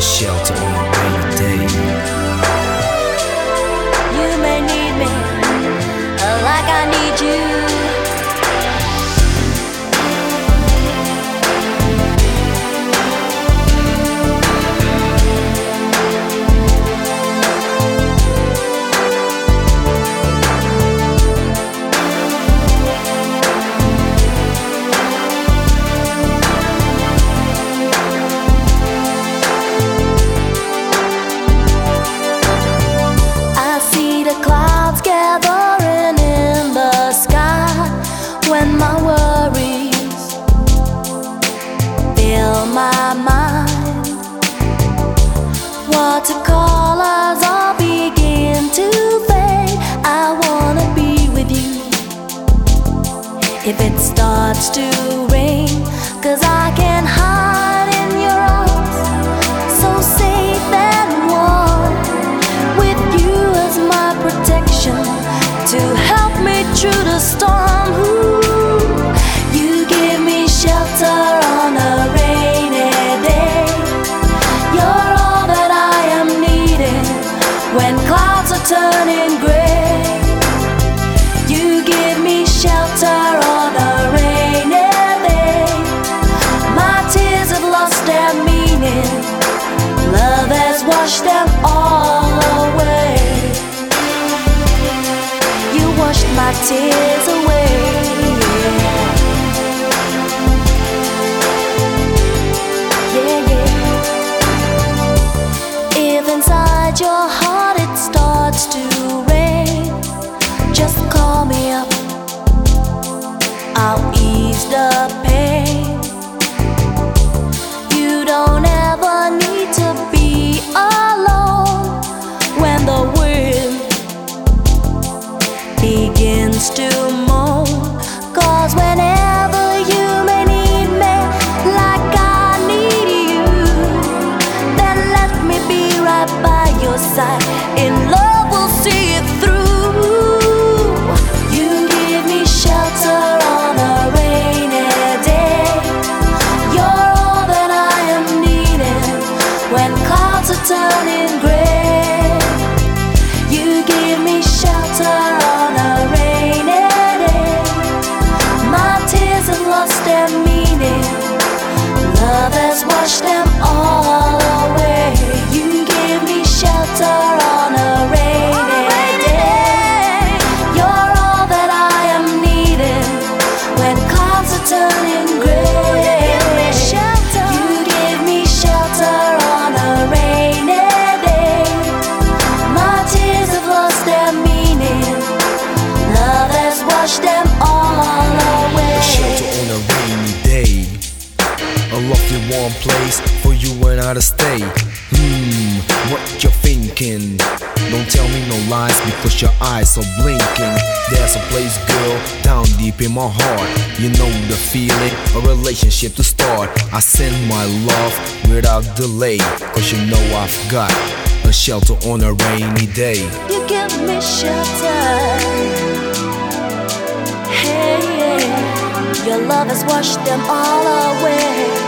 shelter on a rainy day. You may need me like I need you. Clouds gathering in the sky when my worries fill my mind. Watercolors all begin to fade. I wanna be with you if it starts to rain, 'cause I can hide in your arms, so safe and warm, with you as my protection to help me through the storm. Ooh, you give me shelter on a rainy day. You're all that I am needing when clouds are turning gray. You give me shelter on a rainy day. My tears have lost their meaning. Love has washed them all away. You washed my tears away. Yeah, yeah. If inside your heart it starts to rain, just call me up, I'll ease the pain. You don't ever need to be alone when the wind begins to moan, 'cause whenever you may need me like I need you, then let me be right by your side. In love we'll see it through. You give me shelter on a rainy day. You're all that I am needing when clouds are turning gray. You give me shelter on a rainy day. My tears have lost their meaning. Love has washed them all away. You give me shelter on a rainy day. You're all that I am needing when clouds are turning gray. You give me shelter. You give me shelter on a rainy day. My tears have lost their meaning. Love has washed them all away. Shelter on a rainy day, a lovely warm place for you and I to stay. What you're thinking? Don't tell me no lies because your eyes are blinking. There's a place, girl, down deep in my heart. You know the feeling, a relationship to start. I send my love without delay, 'cause you know I've got a shelter on a rainy day. You give me shelter. Hey, yeah. Your love has washed them all away.